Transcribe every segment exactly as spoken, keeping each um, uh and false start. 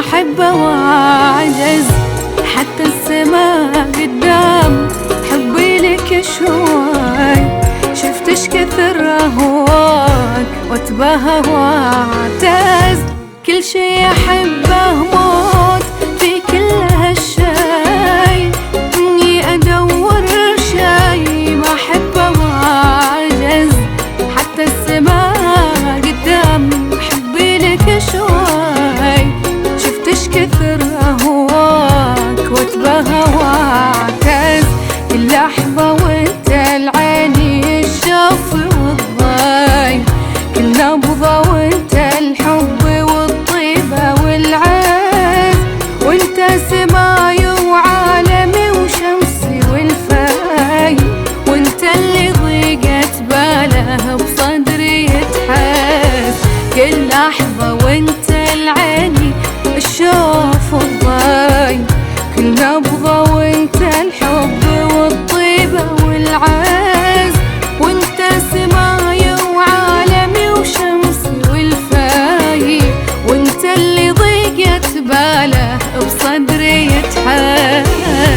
أحبه وأعجز، حتى السماء قدام حبي لك شوي. شفتش كثر أهواك وأتباهى وأعتز، كل شي أحبه موت في كل هالشي. إني أدور شي ما أحبه وأعجز، حتى السماء قدام حبي لك شوي. شفتش كثر أهواك وأتباهى وأعتز، كل لحظة وأنت العيني الشوف والضي، كل نبضة وأنت الحب والطيبة والعز. وأنت سماي وعالمي وشمسي والفاي، وأنت اللي ضيقت باله بصدري يتحس. كل لحظة وأنت العيني الشوف والضي، كل نبضة وأنت الحب والطيبة والعز. وأنت سماي وعالمي وشمسي والفاي، وأنت اللي ضيقت باله بصدري يتحس.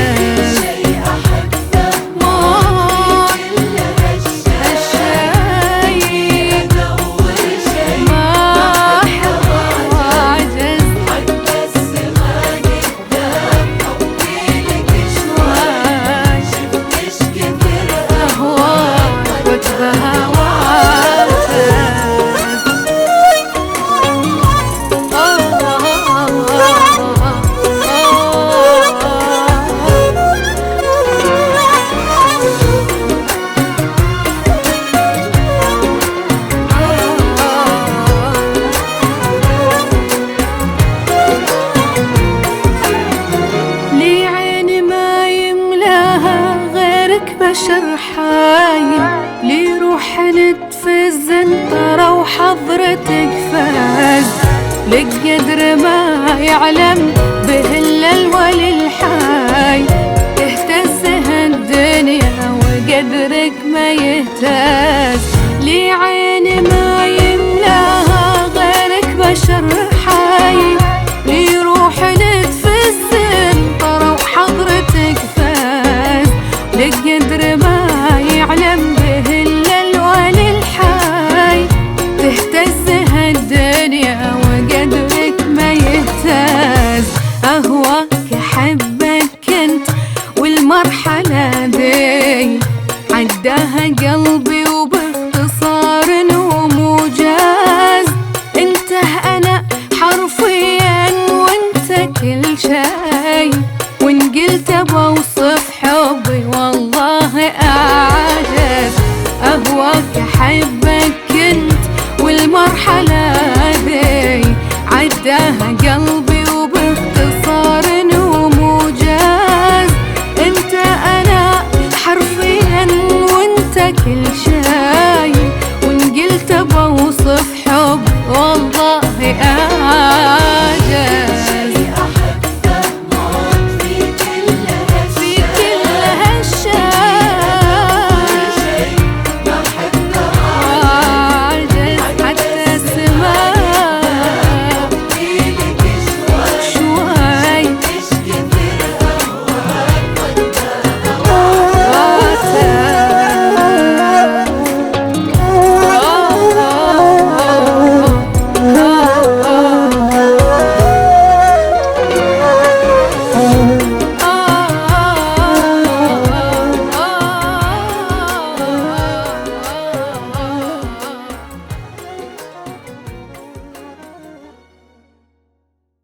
بشر حايل لي روح نتفز انطرة وحضرتك فاز. لك قدر ما يعلم به الا الولي الحاي، تهتز هالدنيا وقدرك ما يهتز. لي عيني ما يملاها غيرك بشر حايل، لي روح نتفز انطرة وحضرتك فاز. لك قدر ما يعلم به الا الولي الحاي، تهتز هالدنيا وقدرك ما يهتز. اهواك احبك انت والمرحلة دي عداها قلبي وباختصار وموجز. انت انا حرفيا وانت كل شي، وان قلت بوصف حبي والله أعجز. أهواك أحبك انت والمرحلة ذي عداها قلبي